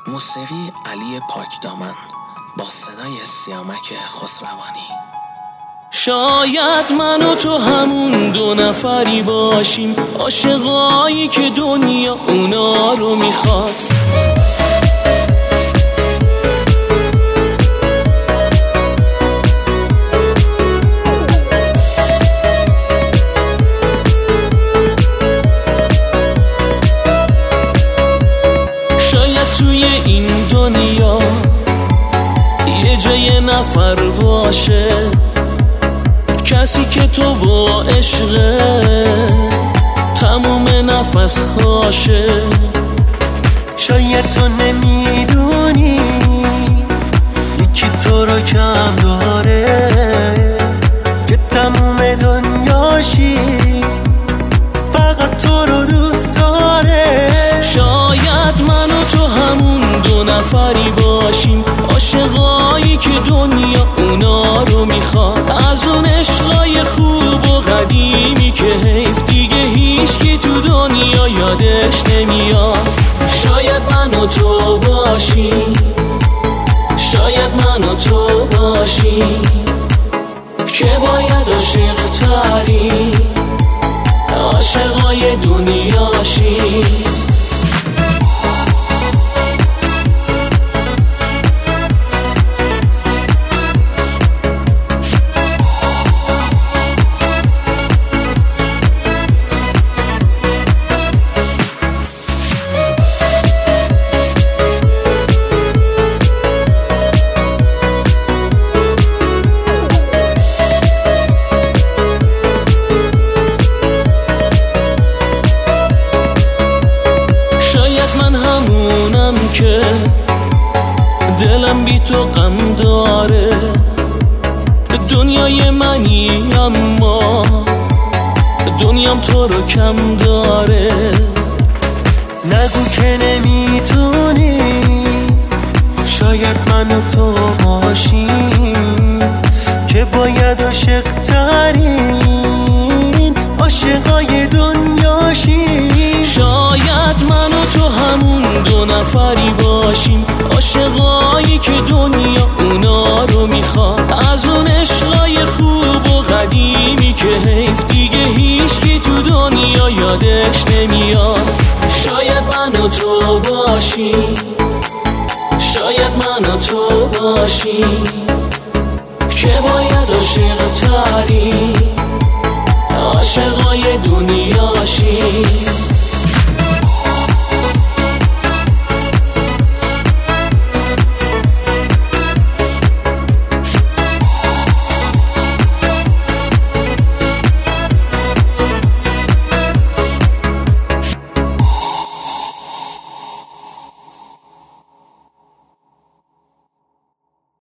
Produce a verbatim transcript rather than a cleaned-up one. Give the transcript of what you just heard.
موسیقی علی پاکدامن با صدای سیامک خسروانی. شاید من و تو همون دو نفری باشیم، عاشقایی که دنیا اونا رو میخواد. شاید توی این دنیا یه جای نفر باشه، کسی که تو با عشقه تموم نفس هاشه. شاید تو نمیدونی یکی تو رو کم داره، که تموم دنیاشی فقط تو رو دوست داره. شاید من و تو همون دو نفری باشیم، عاشقایی که دنیا اونا رو میخواد. از اون عشقای خوب و قدیمی که حیف دیگه هیچکی تو دنیا یادش نمیاد. شاید من و تو باشی، شاید من و تو باشی که باید عاشق تری عاشقای دنیاشی. که دلم بی تو غم داره، دنیای منی اما دنیام تو رو کم داره. نگو که نمیتونی، شاید من و تو باشیم که باید عاشق ترین عاشقای دنیاشیم. شاید من و تو همون دو نفری باشیم، عاشقایی که دنیا اونا رو میخواد. از اون عشقای خوب و قدیمی که حیف دیگه هیچکی تو دنیا یادش نمیاد. شاید من و تو باشی، شاید من و تو باشی که باید عاشق تری عاشقای دنیاشی.